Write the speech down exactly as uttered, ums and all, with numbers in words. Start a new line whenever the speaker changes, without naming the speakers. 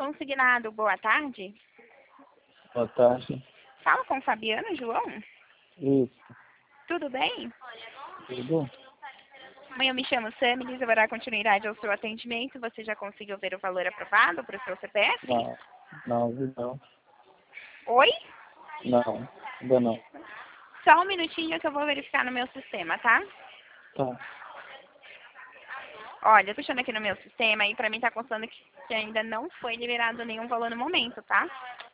Consignado, boa tarde.
Boa tarde.
Fala com o Fabiano, João?
Isso.
Tudo bem?
Tudo?
Eu me chamo Samilis, eu vou dar continuidade ao seu atendimento. Você já conseguiu ver o valor aprovado para o seu C P F?
Não. Não, vi não.
Oi?
Não, ainda não.
Só um minutinho que eu vou verificar no meu sistema, tá?
Tá.
Olha, puxando aqui no meu sistema e pra mim tá constando que, que ainda não foi liberado nenhum valor no momento, tá?